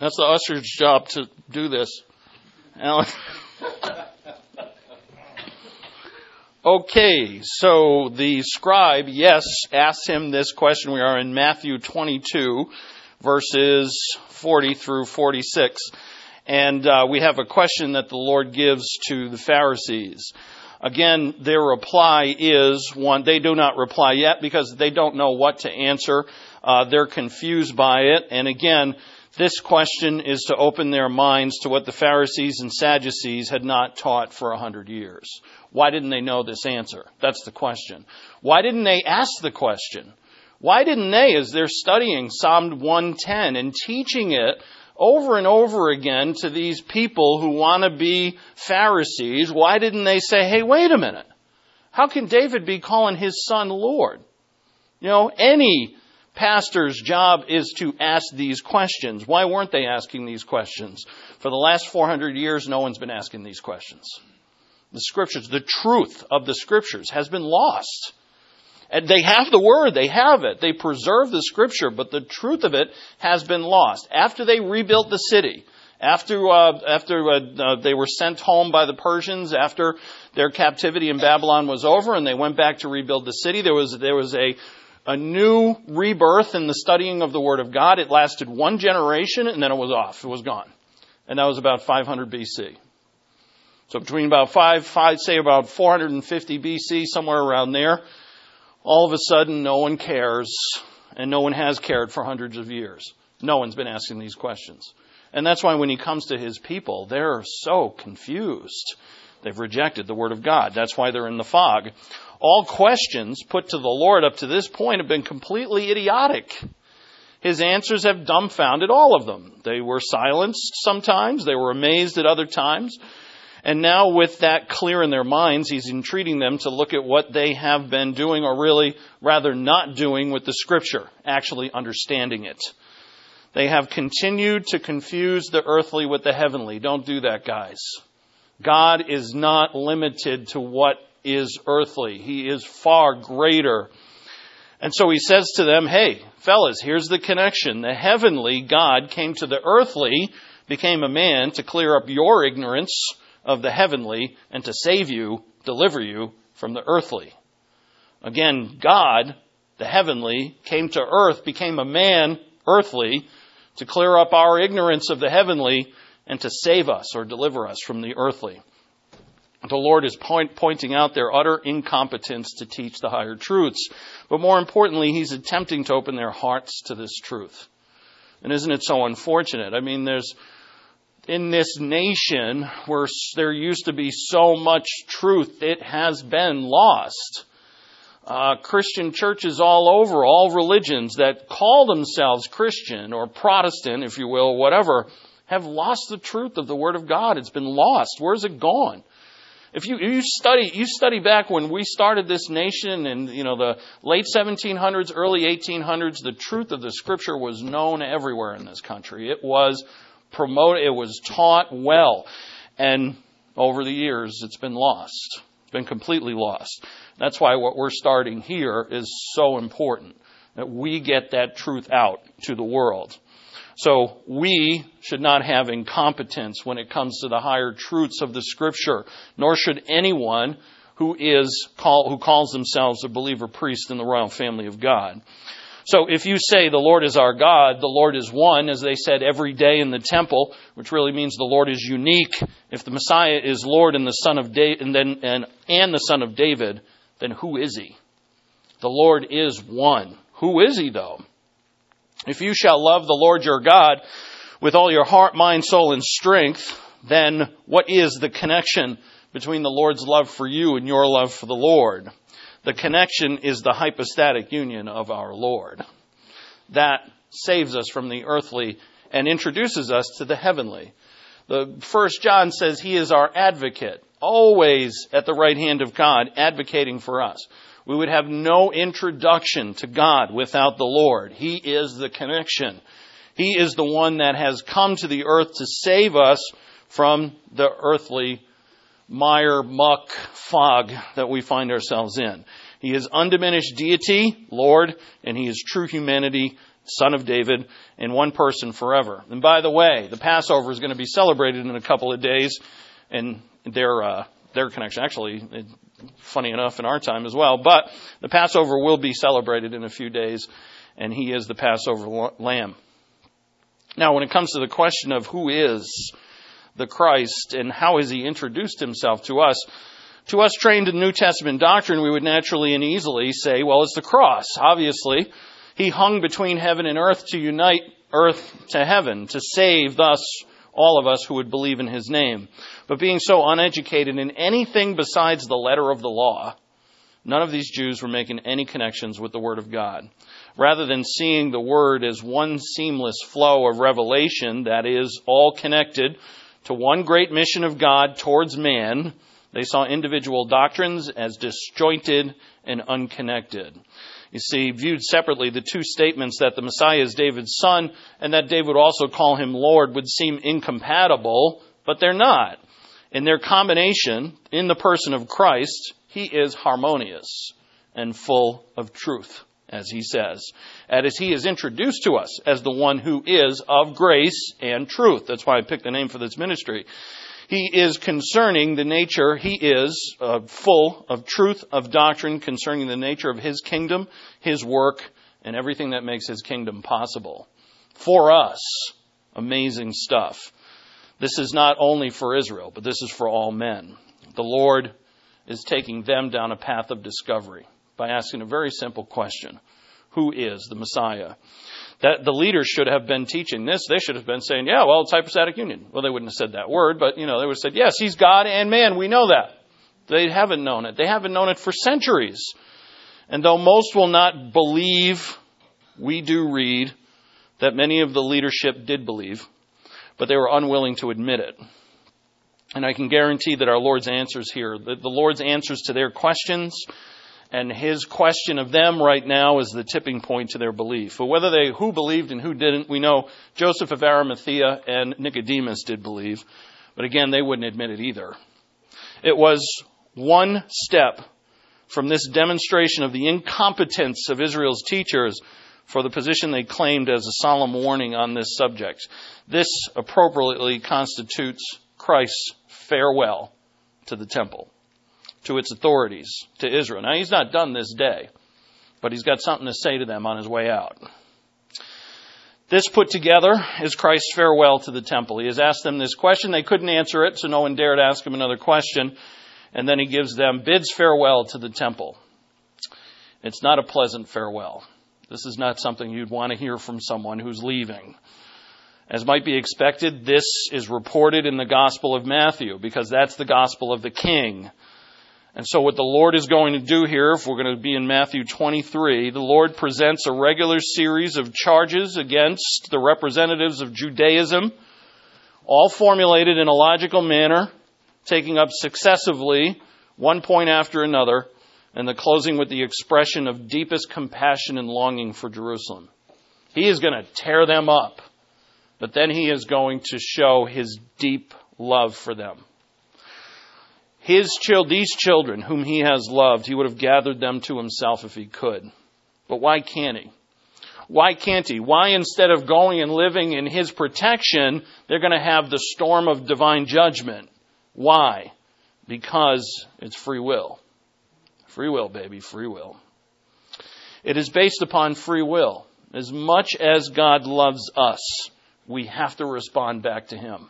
That's the usher's job to do this. Alan. Okay, so the scribe, yes, asks him this question. We are in Matthew 22, verses 40 through 46. And we have a question that the Lord gives to the Pharisees. Again, their reply is, one, they do not reply yet because they don't know what to answer. They're confused by it. And again, this question is to open their minds to what the Pharisees and Sadducees had not taught for 100 years. Why didn't they know this answer? That's the question. Why didn't they ask the question? Why didn't they, as they're studying Psalm 110 and teaching it over and over again to these people who want to be Pharisees, why didn't they say, hey, wait a minute. How can David be calling his son Lord? You know, any pastor's job is to ask these questions. Why weren't they asking these questions? For the last 400 years, no one's been asking these questions. The Scriptures, the truth of the Scriptures has been lost. And they have the Word, they have it. They preserve the Scripture, but the truth of it has been lost. After they rebuilt the city, after they were sent home by the Persians, after their captivity in Babylon was over and they went back to rebuild the city, there was a new rebirth in the studying of the Word of God. It lasted one generation and then it was off. It was gone. And that was about 500 BC. So between about 450 BC, somewhere around there, all of a sudden no one cares and no one has cared for hundreds of years. No one's been asking these questions. And that's why when he comes to his people, they're so confused. They've rejected the Word of God. That's why they're in the fog. All questions put to the Lord up to this point have been completely idiotic. His answers have dumbfounded all of them. They were silenced sometimes. They were amazed at other times. And now with that clear in their minds, he's entreating them to look at what they have been doing, or really rather not doing with the Scripture, actually understanding it. They have continued to confuse the earthly with the heavenly. Don't do that, guys. God is not limited to what is earthly. He is far greater. And so he says to them, hey, fellas, here's the connection. The heavenly God came to the earthly, became a man to clear up your ignorance of the heavenly and to save you, deliver you from the earthly. Again, God, the heavenly, came to earth, became a man, earthly, to clear up our ignorance of the heavenly and to save us or deliver us from the earthly. The Lord is pointing out their utter incompetence to teach the higher truths. But more importantly, he's attempting to open their hearts to this truth. And isn't it so unfortunate? I mean, in this nation where there used to be so much truth, it has been lost. Christian churches all over, all religions that call themselves Christian or Protestant, if you will, whatever, have lost the truth of the Word of God. It's been lost. Where's it gone? If you study back when we started this nation in the late 1700s, early 1800s, the truth of the Scripture was known everywhere in this country. It was promoted, it was taught well. And over the years, it's been lost. It's been completely lost. That's why what we're starting here is so important, that we get that truth out to the world. So we should not have incompetence when it comes to the higher truths of the Scripture, nor should anyone who calls themselves a believer priest in the royal family of God. So if you say the Lord is our God, the Lord is one, as they said every day in the temple, which really means the Lord is unique. If the Messiah is Lord and the Son of David, and the Son of David, then who is he? The Lord is one. Who is he, though? If you shall love the Lord your God with all your heart, mind, soul, and strength, then what is the connection between the Lord's love for you and your love for the Lord? The connection is the hypostatic union of our Lord. That saves us from the earthly and introduces us to the heavenly. The 1 John says he is our advocate, always at the right hand of God, advocating for us. We would have no introduction to God without the Lord. He is the connection. He is the one that has come to the earth to save us from the earthly mire, muck, fog that we find ourselves in. He is undiminished deity, Lord, and he is true humanity, son of David, in one person forever. And by the way, the Passover is going to be celebrated in a couple of days, and their connection, actually, funny enough, in our time as well, but the Passover will be celebrated in a few days, and he is the Passover lamb. Now, when it comes to the question of who is the Christ and how has he introduced himself to us trained in New Testament doctrine, we would naturally and easily say, well, it's the cross. Obviously, he hung between heaven and earth to unite earth to heaven, to save thus all of us who would believe in his name. But being so uneducated in anything besides the letter of the law, none of these Jews were making any connections with the Word of God. Rather than seeing the Word as one seamless flow of revelation that is all connected to one great mission of God towards man, they saw individual doctrines as disjointed and unconnected. You see, viewed separately, the two statements that the Messiah is David's son and that David would also call him Lord would seem incompatible, but they're not. In their combination, in the person of Christ, he is harmonious and full of truth, as he says. And as he is introduced to us as the one who is of grace and truth. That's why I picked the name for this ministry. He is concerning the nature, he is full of truth, of doctrine concerning the nature of his kingdom, his work, and everything that makes his kingdom possible. For us, amazing stuff. This is not only for Israel, but this is for all men. The Lord is taking them down a path of discovery by asking a very simple question. Who is the Messiah? That the leaders should have been teaching this. They should have been saying, yeah, well, it's hypostatic union. Well, they wouldn't have said that word, but, they would have said, yes, he's God and man. We know that. They haven't known it. They haven't known it for centuries. And though most will not believe, we do read that many of the leadership did believe, but they were unwilling to admit it. And I can guarantee that our Lord's answers here, that the Lord's answers to their questions and his question of them right now is the tipping point to their belief. But who believed and who didn't, we know Joseph of Arimathea and Nicodemus did believe. But again, they wouldn't admit it either. It was one step from this demonstration of the incompetence of Israel's teachers for the position they claimed as a solemn warning on this subject. This appropriately constitutes Christ's farewell to the temple, to its authorities, to Israel. Now, he's not done this day, but he's got something to say to them on his way out. This put together is Christ's farewell to the temple. He has asked them this question. They couldn't answer it, so no one dared ask him another question. And then he bids farewell to the temple. It's not a pleasant farewell. This is not something you'd want to hear from someone who's leaving. As might be expected, this is reported in the Gospel of Matthew, because that's the Gospel of the King. And so what the Lord is going to do here, if we're going to be in Matthew 23, the Lord presents a regular series of charges against the representatives of Judaism, all formulated in a logical manner, taking up successively one point after another, and the closing with the expression of deepest compassion and longing for Jerusalem. He is going to tear them up, but then he is going to show his deep love for them. These children whom he has loved, he would have gathered them to himself if he could. But why can't he? Why can't he? Why, instead of going and living in his protection, they're going to have the storm of divine judgment? Why? Because it's free will. Free will, baby, free will. It is based upon free will. As much as God loves us, we have to respond back to him.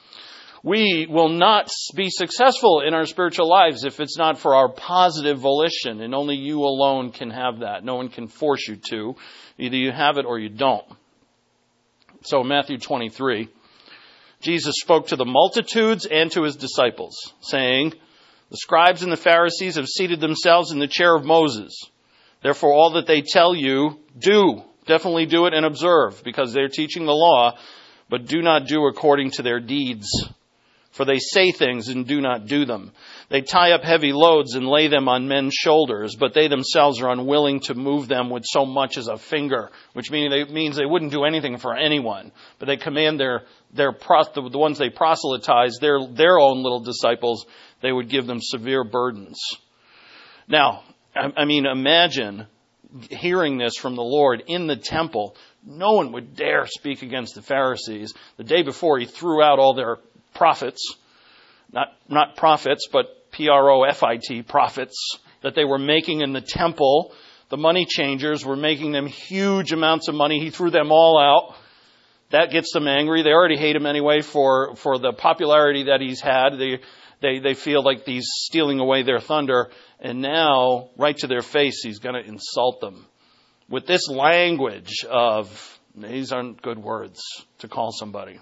We will not be successful in our spiritual lives if it's not for our positive volition, and only you alone can have that. No one can force you to. Either you have it or you don't. So Matthew 23, Jesus spoke to the multitudes and to his disciples, saying, "The scribes and the Pharisees have seated themselves in the chair of Moses. Therefore, all that they tell you, do. Definitely do it and observe, because they're teaching the law, but do not do according to their deeds. For they say things and do not do them. They tie up heavy loads and lay them on men's shoulders, but they themselves are unwilling to move them with so much as a finger," which means they wouldn't do anything for anyone. But they command the ones they proselytize, their own little disciples, they would give them severe burdens. Now, imagine hearing this from the Lord in the temple No one would dare speak against the Pharisees. The day before, he threw out all their profits, not profits, but profit, profits that they were making in the temple. The money changers were making them huge amounts of money. He threw them all out. That gets them angry. They already hate him anyway for the popularity that he's had. They feel like he's stealing away their thunder. And now, right to their face, he's going to insult them with this language of, these aren't good words to call somebody.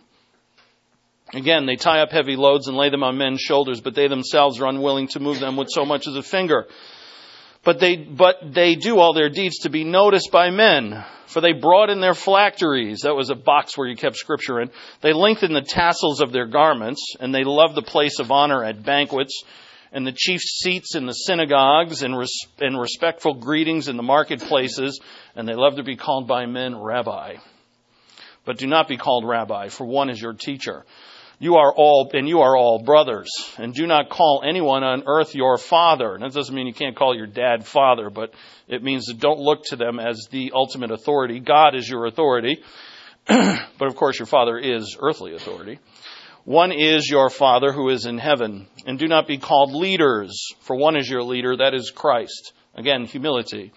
Again, they tie up heavy loads and lay them on men's shoulders, but they themselves are unwilling to move them with so much as a finger. But they do all their deeds to be noticed by men, for they brought in their phylacteries. That was a box where you kept scripture in. They lengthened the tassels of their garments, and they loved the place of honor at banquets, and the chief seats in the synagogues, and respectful greetings in the marketplaces, and they love to be called by men rabbi. But do not be called rabbi, for one is your teacher. You are all brothers, and do not call anyone on earth your father. And that doesn't mean you can't call your dad father, but it means that don't look to them as the ultimate authority. God is your authority. But of course your father is earthly authority. One is your Father who is in heaven. And do not be called leaders, for one is your leader, that is Christ. Again, humility.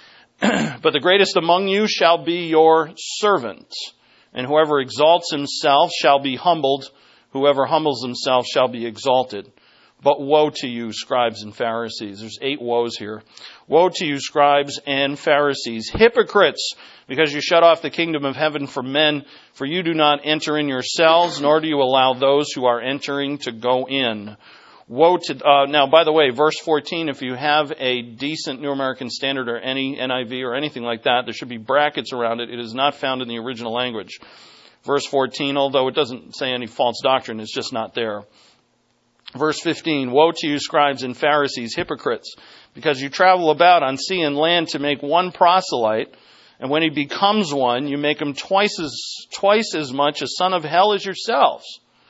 But the greatest among you shall be your servant. And whoever exalts himself shall be humbled. Whoever humbles himself shall be exalted. But woe to you, scribes and Pharisees. There's 8 woes here. Woe to you, scribes and Pharisees, hypocrites, because you shut off the kingdom of heaven from men, for you do not enter in yourselves, nor do you allow those who are entering to go in. Woe to, now, by the way, verse 14, if you have a decent New American Standard or any NIV or anything like that, there should be brackets around it. It is not found in the original language. Verse 14, although it doesn't say any false doctrine, it's just not there. Verse 15, woe to you, scribes and Pharisees, hypocrites, because you travel about on sea and land to make one proselyte, and when he becomes one, you make him twice as much a son of hell as yourselves.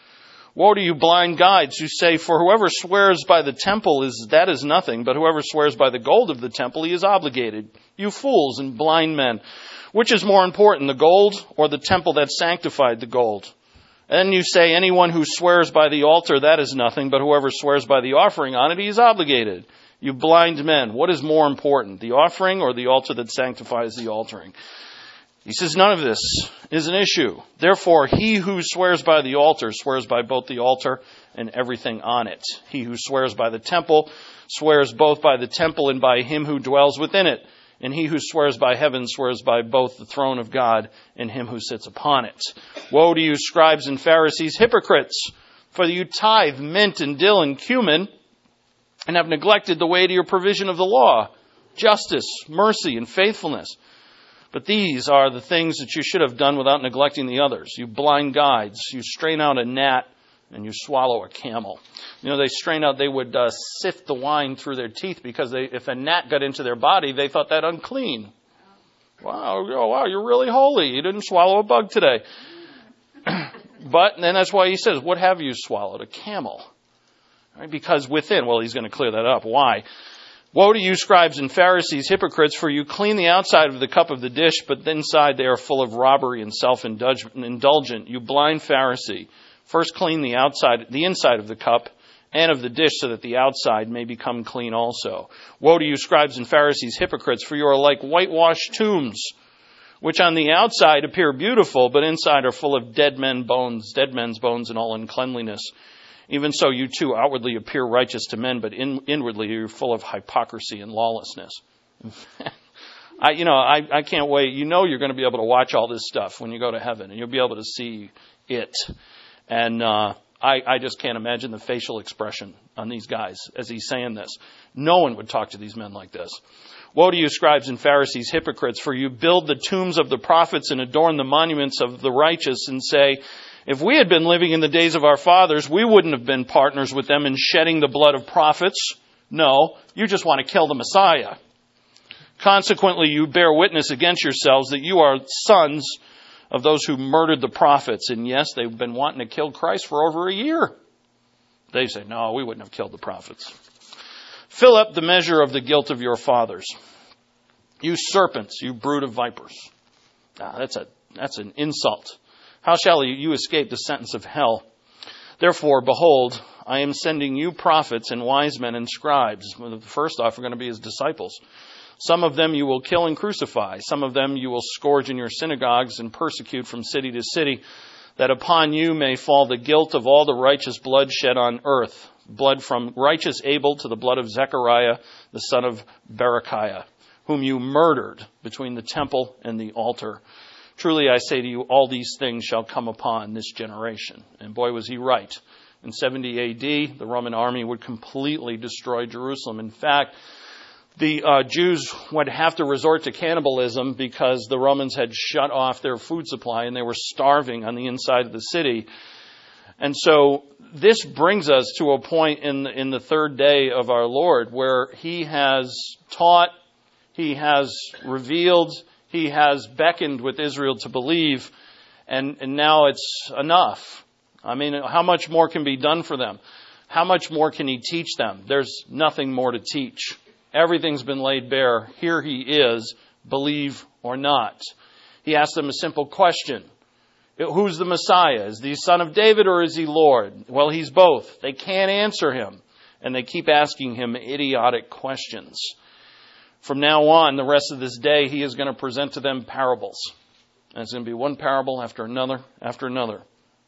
Woe to you, blind guides, who say, for whoever swears by the temple is nothing, but whoever swears by the gold of the temple, he is obligated. You fools and blind men. Which is more important, the gold or the temple that sanctified the gold? And you say, anyone who swears by the altar, that is nothing, but whoever swears by the offering on it, he is obligated. You blind men, what is more important, the offering or the altar that sanctifies the altering? He says, none of this is an issue. Therefore, he who swears by the altar swears by both the altar and everything on it. He who swears by the temple swears both by the temple and by him who dwells within it. And he who swears by heaven swears by both the throne of God and him who sits upon it. Woe to you, scribes and Pharisees, hypocrites! For you tithe mint and dill and cumin, and have neglected the weightier provision of the law, justice, mercy, and faithfulness. But these are the things that you should have done without neglecting the others. You blind guides, you strain out a gnat and you swallow a camel. You know, they would sift the wine through their teeth because if a gnat got into their body, they thought that unclean. Wow, you're really holy. You didn't swallow a bug today. But then that's why he says, what have you swallowed? A camel. Right? Because within, he's going to clear that up. Why? Woe to you, scribes and Pharisees, hypocrites, for you clean the outside of the cup of the dish, but inside they are full of robbery and self-indulgent. You blind Pharisee. First clean the inside of the cup and of the dish, so that the outside may become clean also. Woe to you, scribes and Pharisees, hypocrites, for you are like whitewashed tombs, which on the outside appear beautiful, but inside are full of dead men's bones and all uncleanliness. Even so, you too outwardly appear righteous to men, but inwardly you're full of hypocrisy and lawlessness. I can't wait. You know you're going to be able to watch all this stuff when you go to heaven, and you'll be able to see it. And I just can't imagine the facial expression on these guys as he's saying this. No one would talk to these men like this. Woe to you, scribes and Pharisees, hypocrites, for you build the tombs of the prophets and adorn the monuments of the righteous, and say, if we had been living in the days of our fathers, we wouldn't have been partners with them in shedding the blood of prophets. No, you just want to kill the Messiah. Consequently, you bear witness against yourselves that you are sons of those who murdered the prophets. And yes, they've been wanting to kill Christ for over a year. They say, no, we wouldn't have killed the prophets. Fill up the measure of the guilt of your fathers. You serpents, you brood of vipers. That's an insult. How shall you escape the sentence of hell? Therefore, behold, I am sending you prophets and wise men and scribes. Well, first off, are going to be his disciples. Some of them you will kill and crucify. Some of them you will scourge in your synagogues and persecute from city to city, that upon you may fall the guilt of all the righteous blood shed on earth, blood from righteous Abel to the blood of Zechariah, the son of Berechiah, whom you murdered between the temple and the altar. Truly I say to you, all these things shall come upon this generation. And boy, was he right. In 70 AD, the Roman army would completely destroy Jerusalem. In fact, the Jews would have to resort to cannibalism because the Romans had shut off their food supply and they were starving on the inside of the city. And so this brings us to a point in the third day of our Lord where he has taught, he has revealed, he has beckoned with Israel to believe, and now it's enough. I mean, how much more can be done for them? How much more can he teach them? There's nothing more to teach. Everything's been laid bare. Here he is, believe or not. He asked them a simple question. Who's the Messiah? Is he son of David or is he Lord? Well, he's both. They can't answer him. And they keep asking him idiotic questions. From now on, the rest of this day, he is going to present to them parables. And it's going to be one parable after another after another.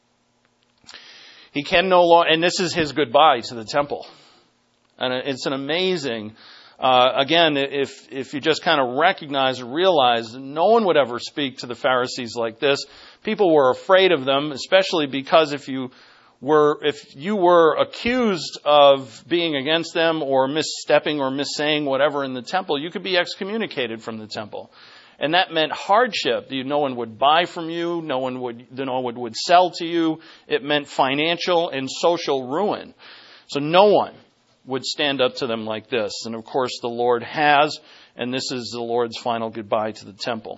He can no longer, and this is his goodbye to the temple. And it's an amazing, again, if you just kind of recognize and realize that no one would ever speak to the Pharisees like this. People were afraid of them, especially because if you were accused of being against them or misstepping or missaying whatever in the temple, you could be excommunicated from the temple. And that meant hardship. No one would buy from you. No one would sell to you. It meant financial and social ruin. So no one would stand up to them like this. And of course the Lord has, and this is the Lord's final goodbye to the temple.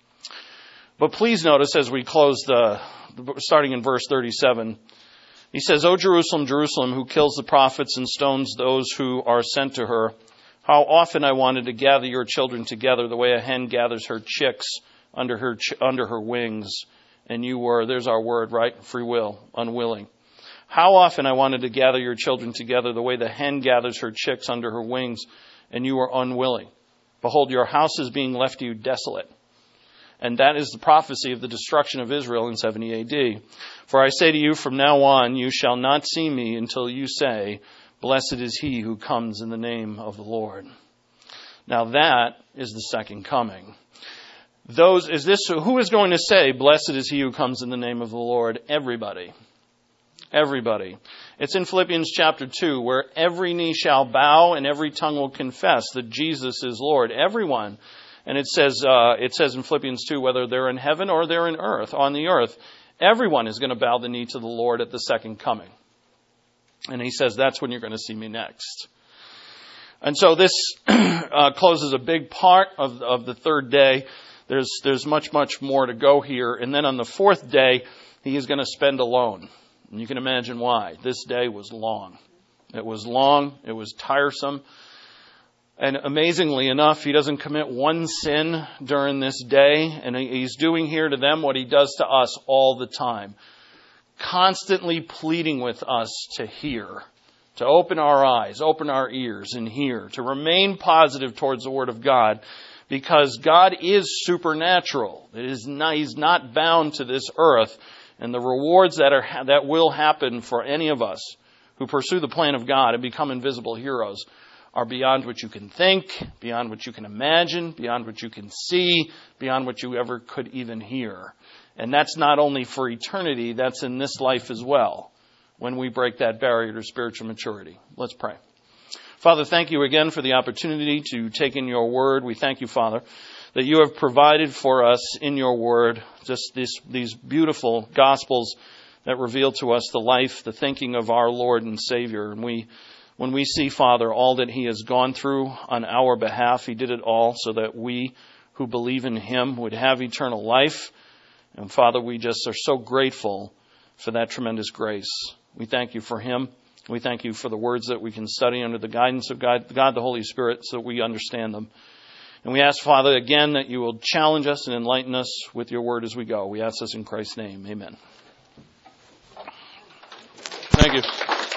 But please notice as we close starting in verse 37, he says, O Jerusalem, Jerusalem, who kills the prophets and stones those who are sent to her, how often I wanted to gather your children together the way a hen gathers her chicks under her wings. And you were, there's our word, right? Free will, unwilling. How often I wanted to gather your children together the way the hen gathers her chicks under her wings, and you were unwilling. Behold, your house is being left to you desolate. And that is the prophecy of the destruction of Israel in 70 AD. For I say to you, from now on, you shall not see me until you say, blessed is he who comes in the name of the Lord. Now that is the second coming. Who is going to say, blessed is he who comes in the name of the Lord? Everybody. Everybody. It's in Philippians chapter 2 where every knee shall bow and every tongue will confess that Jesus is Lord. Everyone. And it says in Philippians 2, whether they're in heaven or they're on the earth, everyone is going to bow the knee to the Lord at the second coming. And he says, that's when you're going to see me next. And so this closes a big part of the third day. There's much, much more to go here. And then on the fourth day, he is going to spend alone. And you can imagine why. This day was long. It was long. It was tiresome. And amazingly enough, he doesn't commit one sin during this day. And he's doing here to them what he does to us all the time. Constantly pleading with us to hear, to open our eyes, open our ears and hear, to remain positive towards the Word of God, because God is supernatural. He's not bound to this earth, and the rewards that will happen for any of us who pursue the plan of God and become invisible heroes are beyond what you can think, beyond what you can imagine, beyond what you can see, beyond what you ever could even hear. And that's not only for eternity, that's in this life as well, when we break that barrier to spiritual maturity. Let's pray. Father, thank you again for the opportunity to take in your word. We thank you, Father, that you have provided for us in your word just these beautiful gospels that reveal to us the life, the thinking of our Lord and Savior. And when we see, Father, all that he has gone through on our behalf, he did it all so that we who believe in him would have eternal life. And Father, we just are so grateful for that tremendous grace. We thank you for him. We thank you for the words that we can study under the guidance of God the Holy Spirit, so that we understand them. And we ask, Father, again, that you will challenge us and enlighten us with your word as we go. We ask this in Christ's name. Amen. Thank you.